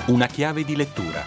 Una chiave di lettura.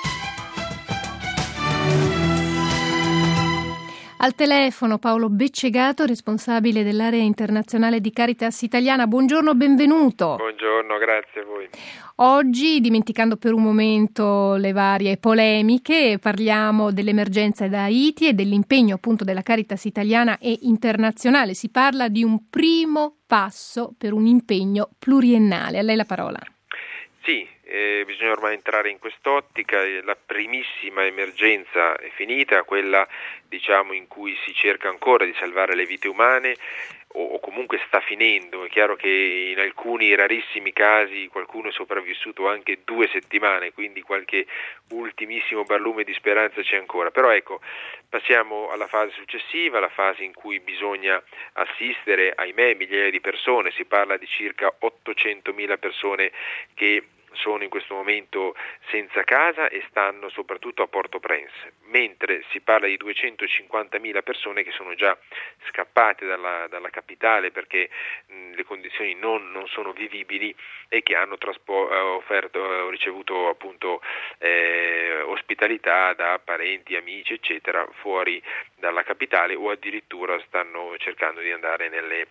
Al telefono Paolo Beccegato, responsabile dell'area internazionale di Caritas Italiana. Buongiorno, benvenuto. Buongiorno, grazie a voi. Oggi, dimenticando per un momento le varie polemiche, parliamo dell'emergenza da Haiti e dell'impegno appunto della Caritas Italiana e internazionale. Si parla di un primo passo per un impegno pluriennale. A lei la parola. Sì, bisogna ormai entrare in quest'ottica. La primissima emergenza è finita, quella in cui si cerca ancora di salvare le vite umane o comunque sta finendo. È chiaro che in alcuni rarissimi casi qualcuno è sopravvissuto anche 2 settimane, quindi qualche ultimissimo barlume di speranza c'è ancora. Però ecco, passiamo alla fase successiva, la fase in cui bisogna assistere, ahimè, migliaia di persone. Si parla di circa 800.000 persone che sono in questo momento senza casa e stanno soprattutto a Port-au-Prince, mentre si parla di 250.000 persone che sono già scappate dalla capitale perché le condizioni non sono vivibili e che hanno ricevuto appunto ospitalità da parenti, amici eccetera fuori dalla capitale, o addirittura stanno cercando di andare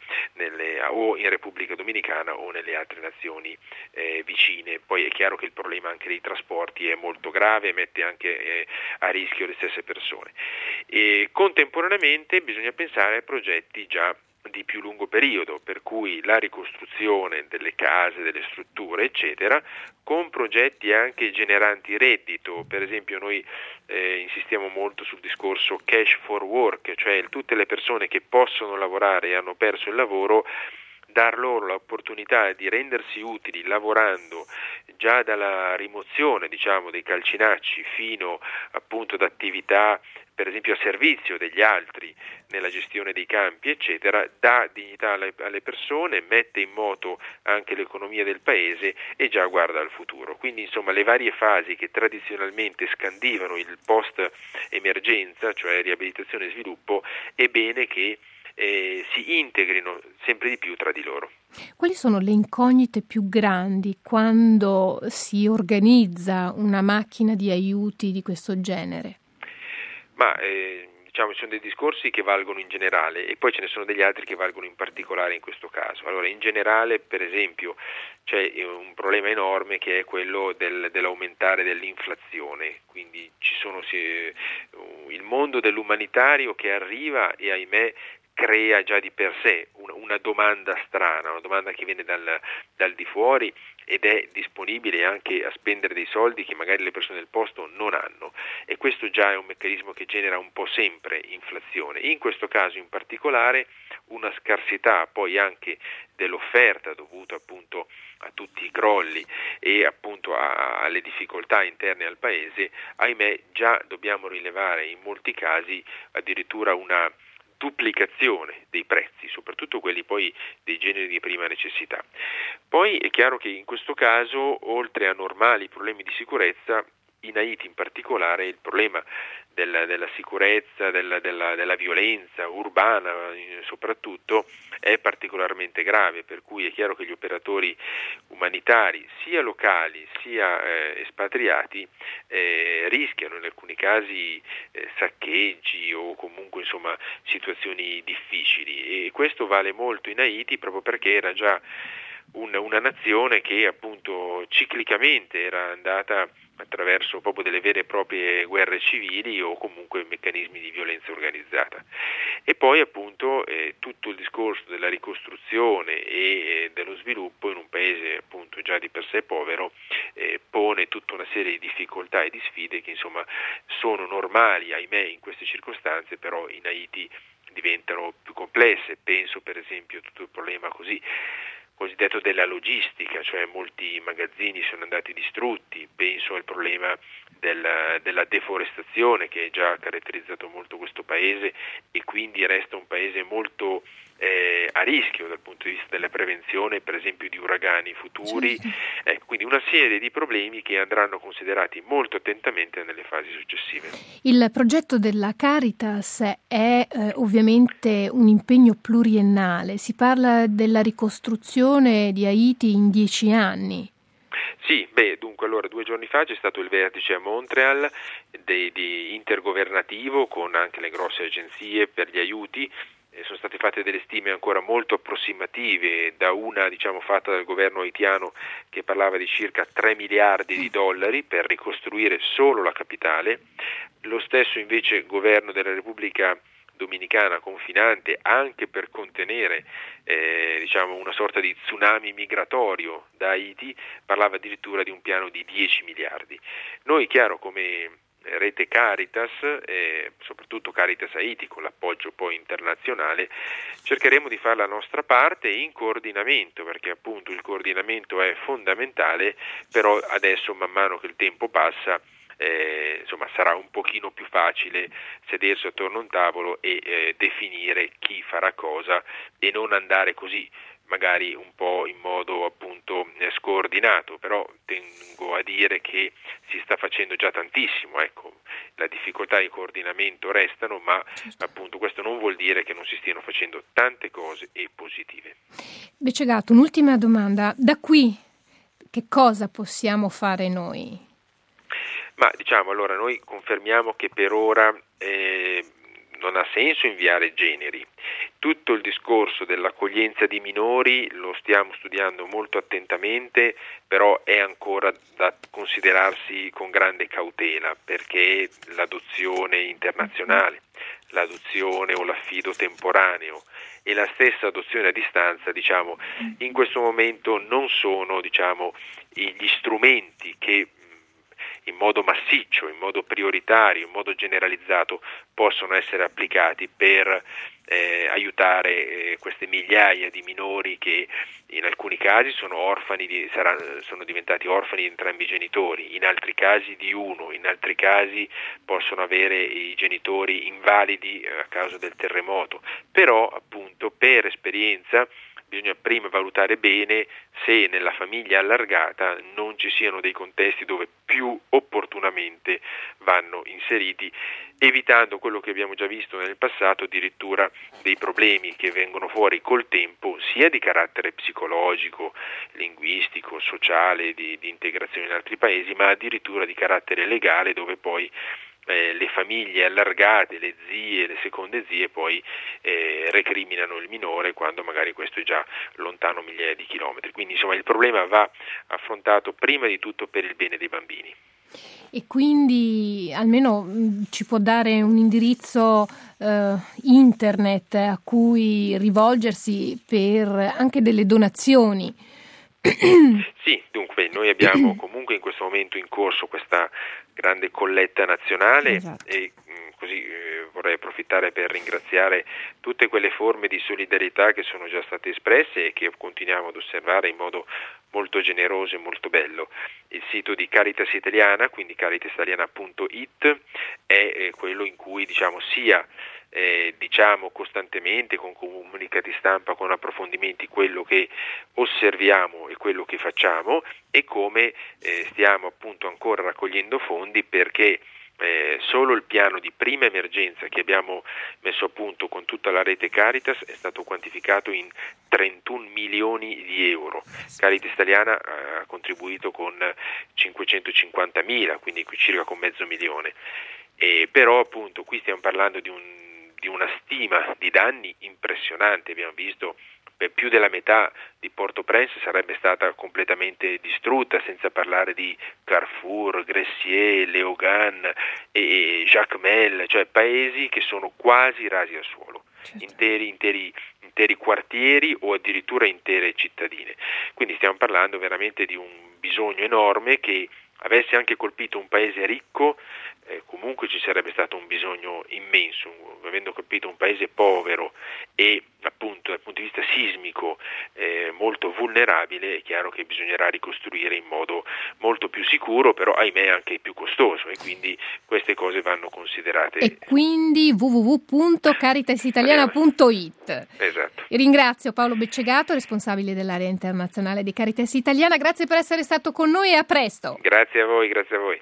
o in Repubblica Dominicana o nelle altre nazioni vicine. Poi è chiaro che il problema anche dei trasporti è molto grave e mette anche a rischio le stesse persone. E contemporaneamente bisogna pensare a progetti già di più lungo periodo, per cui la ricostruzione delle case, delle strutture eccetera, con progetti anche generanti reddito. Per esempio noi insistiamo molto sul discorso cash for work, cioè tutte le persone che possono lavorare e hanno perso il lavoro, dar loro l'opportunità di rendersi utili lavorando già dalla rimozione dei calcinacci fino appunto ad attività per esempio a servizio degli altri nella gestione dei campi eccetera, dà dignità alle persone, mette in moto anche l'economia del paese e già guarda al futuro. Quindi insomma le varie fasi che tradizionalmente scandivano il post emergenza, cioè riabilitazione e sviluppo, è bene che si integrino sempre di più tra di loro. Quali sono le incognite più grandi quando si organizza una macchina di aiuti di questo genere? Ci sono dei discorsi che valgono in generale e poi ce ne sono degli altri che valgono in particolare in questo caso. Allora, in generale, per esempio, c'è un problema enorme che è quello dell'aumentare dell'inflazione, quindi il mondo dell'umanitario che arriva e ahimè crea già di per sé una domanda strana, una domanda che viene dal di fuori ed è disponibile anche a spendere dei soldi che magari le persone del posto non hanno, e questo già è un meccanismo che genera un po' sempre inflazione. In questo caso in particolare una scarsità poi anche dell'offerta dovuta appunto a tutti i crolli e appunto alle difficoltà interne al paese, ahimè già dobbiamo rilevare in molti casi addirittura una duplicazione dei prezzi, soprattutto quelli poi dei generi di prima necessità. Poi è chiaro che in questo caso, oltre a normali problemi di sicurezza, in Haiti in particolare il problema della sicurezza, della violenza urbana soprattutto è particolarmente grave, per cui è chiaro che gli operatori umanitari sia locali sia espatriati rischiano in alcuni casi saccheggi o comunque insomma situazioni difficili, e questo vale molto in Haiti proprio perché era già una nazione che appunto ciclicamente era andata attraverso proprio delle vere e proprie guerre civili o comunque meccanismi di violenza organizzata. E poi appunto tutto il discorso della ricostruzione e dello sviluppo in un paese appunto già di per sé povero pone tutta una serie di difficoltà e di sfide che insomma sono normali, ahimè, in queste circostanze, però in Haiti diventano più complesse. Penso per esempio a tutto il problema cosiddetto della logistica, cioè molti magazzini sono andati distrutti. Penso al problema della deforestazione che già caratterizzato molto questo paese e quindi resta un paese molto a rischio dal punto di vista della prevenzione, per esempio di uragani futuri. Quindi una serie di problemi che andranno considerati molto attentamente nelle fasi successive. Il progetto della Caritas è ovviamente un impegno pluriennale. Si parla della ricostruzione di Haiti in 10 anni. Sì, dunque allora 2 giorni fa c'è stato il vertice a Montreal di intergovernativo con anche le grosse agenzie per gli aiuti. Sono state fatte delle stime ancora molto approssimative, da una fatta dal governo haitiano che parlava di circa 3 miliardi di dollari per ricostruire solo la capitale. Lo stesso invece governo della Repubblica Dominicana confinante, anche per contenere una sorta di tsunami migratorio da Haiti, parlava addirittura di un piano di 10 miliardi. Noi, chiaro, come Rete Caritas, soprattutto Caritas Haiti con l'appoggio poi internazionale, cercheremo di fare la nostra parte in coordinamento, perché appunto il coordinamento è fondamentale, però adesso man mano che il tempo passa sarà un pochino più facile sedersi attorno a un tavolo e definire chi farà cosa e non andare così magari un po' in modo appunto scordinato, però tengo a dire che si sta facendo già tantissimo, la difficoltà di coordinamento restano, ma appunto questo non vuol dire che non si stiano facendo tante cose e positive. Beccegato, un'ultima domanda, da qui che cosa possiamo fare noi? Ma allora noi confermiamo che per ora non ha senso inviare generi. Tutto il discorso dell'accoglienza di minori lo stiamo studiando molto attentamente, però è ancora da considerarsi con grande cautela, perché l'adozione internazionale, l'adozione o l'affido temporaneo e la stessa adozione a distanza, in questo momento non sono, gli strumenti che in modo massiccio, in modo prioritario, in modo generalizzato possono essere applicati per aiutare queste migliaia di minori che in alcuni casi sono diventati orfani di entrambi i genitori, in altri casi di uno, in altri casi possono avere i genitori invalidi a causa del terremoto, però appunto per esperienza bisogna prima valutare bene se nella famiglia allargata non ci siano dei contesti dove più opportunamente vanno inseriti, evitando quello che abbiamo già visto nel passato, addirittura dei problemi che vengono fuori col tempo, sia di carattere psicologico, linguistico, sociale, di integrazione in altri paesi, ma addirittura di carattere legale, dove poi le famiglie allargate, le zie, le seconde zie poi recriminano il minore quando magari questo è già lontano migliaia di chilometri. Quindi il problema va affrontato prima di tutto per il bene dei bambini. E quindi almeno ci può dare un indirizzo internet a cui rivolgersi per anche delle donazioni? Sì, dunque noi abbiamo comunque in questo momento in corso questa grande colletta nazionale, esatto. E così vorrei approfittare per ringraziare tutte quelle forme di solidarietà che sono già state espresse e che continuiamo ad osservare in modo molto generoso e molto bello. Il sito di Caritas Italiana, quindi caritasitaliana.it, è quello in cui sia diciamo costantemente con comunicati stampa, con approfondimenti, quello che osserviamo e quello che facciamo e come stiamo appunto ancora raccogliendo fondi, perché solo il piano di prima emergenza che abbiamo messo a punto con tutta la rete Caritas è stato quantificato in 31 milioni di euro. Caritas Italiana ha contribuito con 550.000, quindi circa con $500,000. Però appunto qui stiamo parlando di una stima di danni impressionante. Abbiamo visto per più della metà di Port-au-Prince sarebbe stata completamente distrutta, senza parlare di Carrefour, Gressier, Léogâne e Jacmel, cioè paesi che sono quasi rasi al suolo, interi quartieri o addirittura intere cittadine. Quindi stiamo parlando veramente di un bisogno enorme che avesse anche colpito un paese ricco, comunque ci sarebbe stato un bisogno immenso. Avendo colpito un paese povero e appunto dal punto di vista sismico molto vulnerabile, è chiaro che bisognerà ricostruire in modo molto più sicuro, però ahimè anche più costoso, e quindi queste cose vanno considerate. E quindi www.caritasitaliana.it. Esatto. Ringrazio Paolo Beccegato, responsabile dell'area internazionale di Caritas Italiana. Grazie per essere stato con noi e a presto. Grazie a voi.